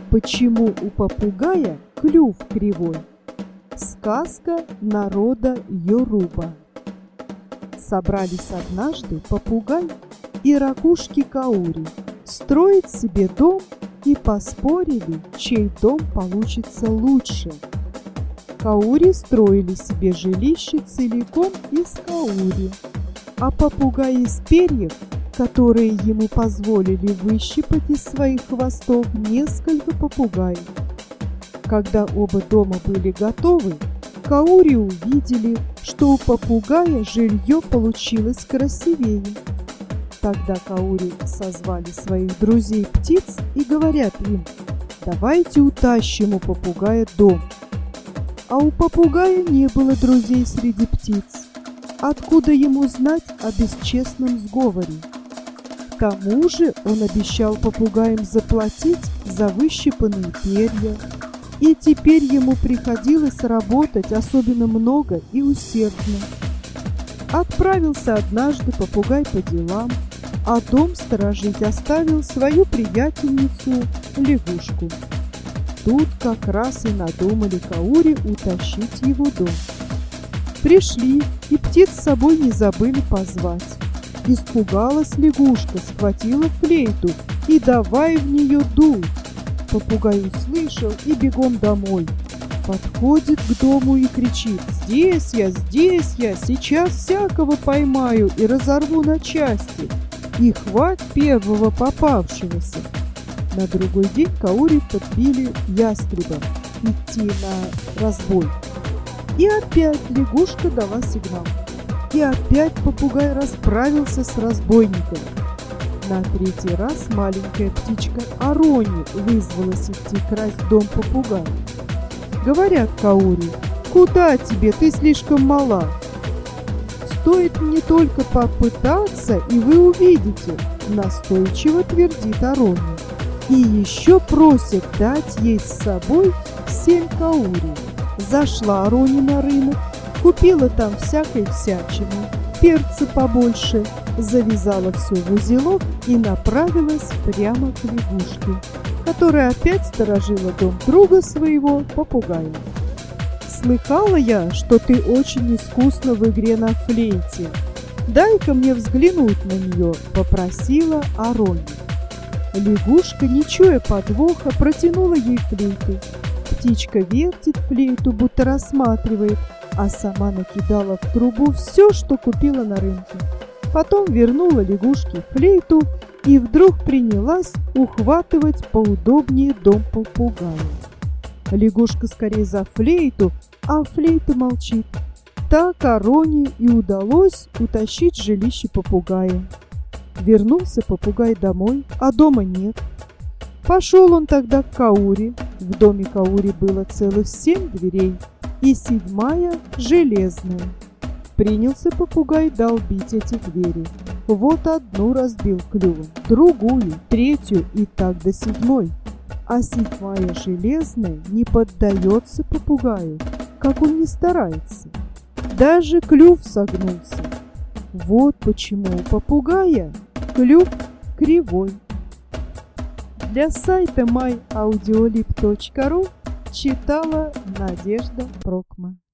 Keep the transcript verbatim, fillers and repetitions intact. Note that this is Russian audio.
Почему у попугая клюв кривой? Сказка народа Йоруба. Собрались однажды попугай и ракушки Каури строить себе дом и поспорили, чей дом получится лучше. Каури строили себе жилище целиком из каури, а попугай из перьев, которые ему позволили выщипать из своих хвостов несколько попугаев. Когда оба дома были готовы, Каури увидели, что у попугая жилье получилось красивее. Тогда Каури созвали своих друзей-птиц и говорят им: «Давайте утащим у попугая дом». А у попугая не было друзей среди птиц. Откуда ему знать о бесчестном сговоре? К тому же он обещал попугаям заплатить за выщипанные перья, и теперь ему приходилось работать особенно много и усердно. Отправился однажды попугай по делам, а дом сторожить оставил свою приятельницу лягушку. Тут как раз и надумали Каури утащить его дом. Пришли, и птиц с собой не забыли позвать. Испугалась лягушка, схватила флейту и давай в нее дуть. Попугай услышал и бегом домой. Подходит к дому и кричит: «Здесь я, здесь я, сейчас всякого поймаю и разорву на части, и хвать первого попавшегося». На другой день Каури подбили ястреба идти на разбой. И опять лягушка дала сигнал. И опять попугай расправился с разбойником. На третий раз маленькая птичка Арони вызвалась идти красть дом попугая. Говорят Каури: «Куда тебе? Ты слишком мала». «Стоит мне только попытаться, и вы увидите», — настойчиво твердит Арони. И еще просит дать ей с собой семь каури. Зашла Арони на рынок, купила там всякой всячины, перца побольше, завязала все в узелок и направилась прямо к лягушке, которая опять сторожила дом друга своего, попугая. «Слыхала я, что ты очень искусна в игре на флейте. Дай-ка мне взглянуть на нее», — попросила Арони. Лягушка, не чуя подвоха, протянула ей флейту. Птичка вертит флейту, будто рассматривает, а сама накидала в трубу все, что купила на рынке. Потом вернула лягушке флейту и вдруг принялась ухватывать поудобнее дом попугая. Лягушка скорее за флейту, а флейта молчит. Так Арони и удалось утащить жилище попугая. Вернулся попугай домой, а дома нет. Пошел он тогда к Каури. В доме Каури было целых семь дверей, и седьмая железная. Принялся попугай долбить эти двери. Вот одну разбил клювом, другую, третью и так до седьмой. А седьмая железная не поддается попугаю, как он ни старается. Даже клюв согнулся. Вот почему у попугая клюв кривой. Для сайта май аудиолиб точка ру читала Надежда Прокма.